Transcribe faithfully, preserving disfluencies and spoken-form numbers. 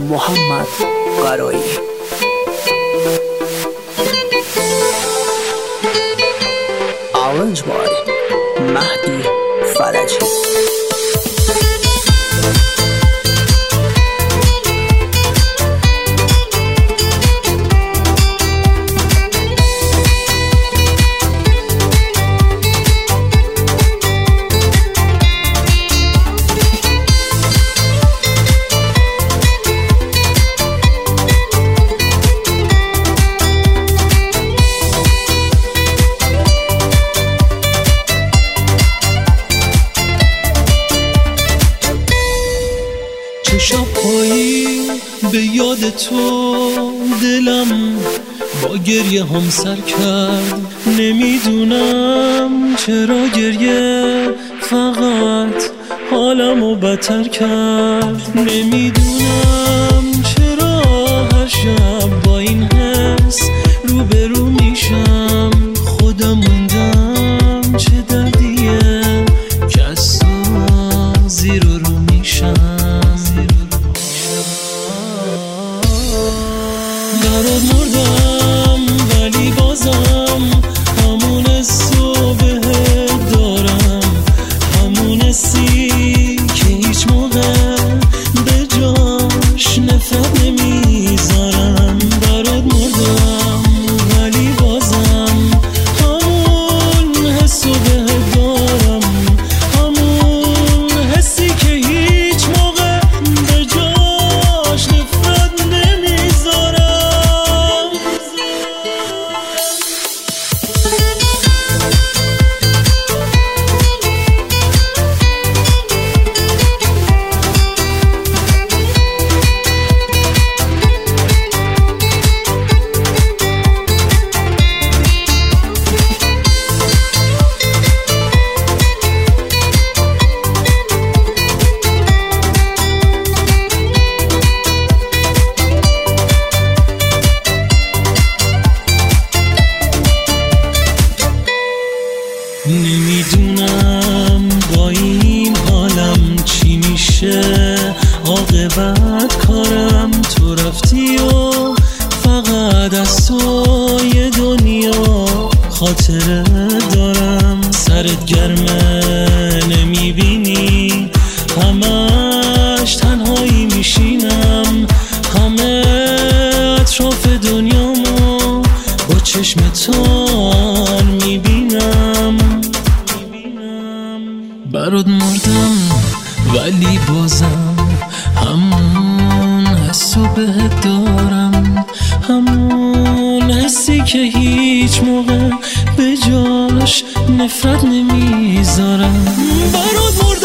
محمد قرایی. Arranged by Mahdi Faraji. شب پایی به یاد تو دلم با گریه هم سر کرد، نمیدونم چرا گریه فقط حالمو بدتر کرد، نمیدونم چرا هر شب با این حس روبرو میشم، خودم موندم چه دردیه که از تو زیر و رو میشم. برات مردم ولی بازم همون حسو بهت دارم، همون حسی که هیچ موقع به جاش نفرت نمیذارم. برات مردم ولی بازم همون حسو بهت دارم، همون حسی که هیچ موقع به جاش نفرت نمیذارم. نمیدونم با این حالم چی میشه عاقبت کارم، تو رفتی و فقط از تو یه دنیا خاطره دارم. سرت گرمه نمیبینی همش تنهایی میشینم، همه اطراف دنیامو با چشم تان میبینم. برات مردم ولی بازم همون حسو بهت دارم، همون حسی که هیچ موقع به جاش نفرت نمیذارم. برات مردم